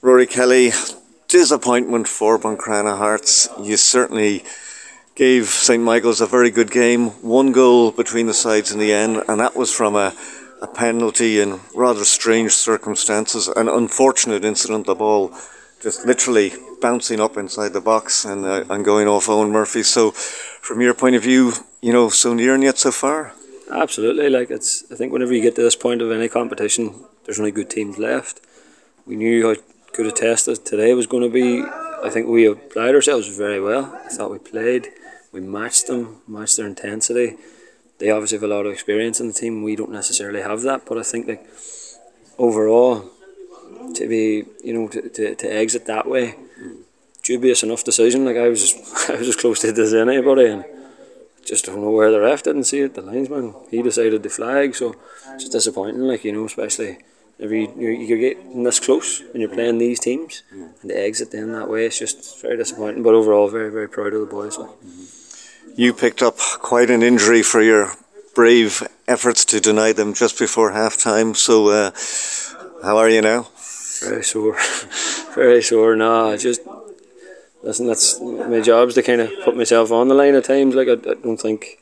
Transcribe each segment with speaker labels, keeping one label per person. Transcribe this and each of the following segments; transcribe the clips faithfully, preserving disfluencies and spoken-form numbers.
Speaker 1: Rory Kelly, disappointment for Buncrana Hearts. You certainly gave Saint Michael's a very good game. One goal between the sides in the end, and that was from a, a penalty in rather strange circumstances. An unfortunate incident, the ball just literally bouncing up inside the box and, uh, and going off Owen Murphy. So from your point of view, you know, so near and yet so far?
Speaker 2: Absolutely. Like it's, I think whenever you get to this point of any competition, there's only good teams left. We knew how good a test that today was going to be. I think we applied ourselves very well. I thought we played, we matched them, matched their intensity. They obviously have a lot of experience in the team. We don't necessarily have that, but I think like overall, to be you know to, to, to exit that way, dubious enough decision. Like I was just, I was as close to it as anybody, and just don't know where the ref didn't see it. The linesman, he decided to flag, so it's just disappointing. Like you know, especially. If you, you you get this close and you're playing these teams and to exit them that way, it's just very disappointing. But overall, very very proud of the boys. Like.
Speaker 1: You picked up quite an injury for your brave efforts to deny them just before half time. So, uh, how are you now?
Speaker 2: Very sore, very sore. No, I just listen. That's my job's to kind of put myself on the line at times. Like I, I don't think,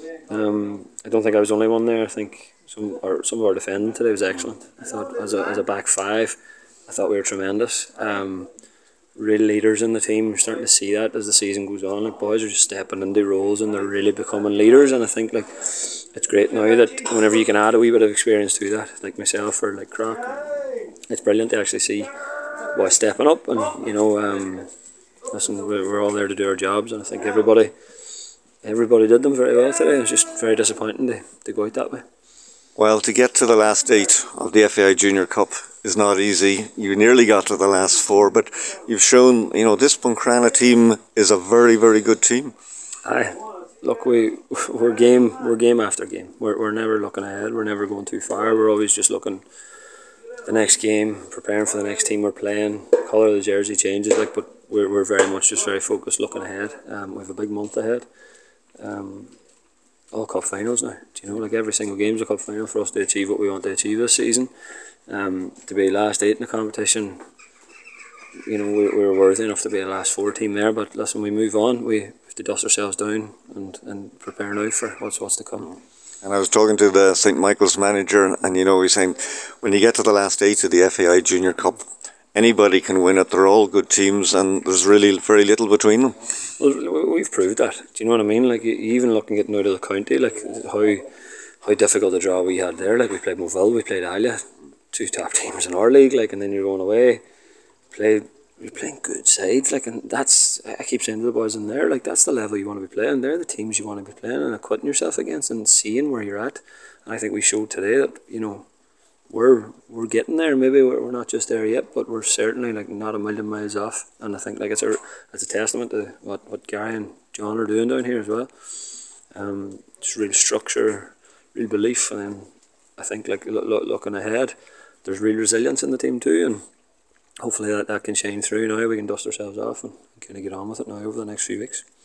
Speaker 2: um, I don't think I was the only one there. I think. Some, or some of our defending today was excellent. I thought as a, as a back five, I thought we were tremendous. Um, real leaders in the team. We're starting to see that as the season goes on. Like boys are just stepping into roles and they're really becoming leaders. And I think like it's great now that whenever you can add a wee bit of experience to that, like myself or like Croc, it's brilliant to actually see boys stepping up. And you know, um, listen, we're all there to do our jobs, and I think everybody, everybody did them very well today. It was just very disappointing to, to go out that way.
Speaker 1: Well, to get to the last eight of the F A I Junior Cup is not easy. You nearly got to the last four, but you've shown, you know, this Buncrana team is a very, very good team.
Speaker 2: Aye, look, we we're game, we're game after game. We're we're never looking ahead. We're never going too far. We're always just looking the next game, preparing for the next team we're playing. Colour of the jersey changes, like, but we're we're very much just very focused, looking ahead. Um, we have a big month ahead. Um. All cup finals now. Do you know, like every single game is a cup final for us to achieve what we want to achieve this season. Um, to be last eight in the competition, you know, we, we were worthy enough to be a last four team there. But listen, we move on. We have to dust ourselves down and, and prepare now for what's what's to come.
Speaker 1: And I was talking to the Saint Michael's manager, and, and you know, he's saying when you get to the last eight of the F A I Junior Cup, anybody can win it. They're all good teams, and there's really very little between them.
Speaker 2: Well, we've proved that. Do you know what I mean? Like even looking at out of the county, like how how difficult a draw we had there. Like we played Moville, we played Alia, two top teams in our league. Like and then you're going away, played we're playing good sides. Like and that's I keep saying to the boys in there, like that's the level you want to be playing. They're the teams you want to be playing and acquitting yourself against and seeing where you're at. And I think we showed today that you know. We're we're getting there. Maybe we're, we're not just there yet, but we're certainly like not a million miles off. And I think like it's a it's a testament to what, what Gary and John are doing down here as well. Um, just real structure, real belief, and then I think like lo- lo- looking ahead, there's real resilience in the team too, and hopefully that, that can shine through. Now we can dust ourselves off and kind of get on with it now over the next few weeks.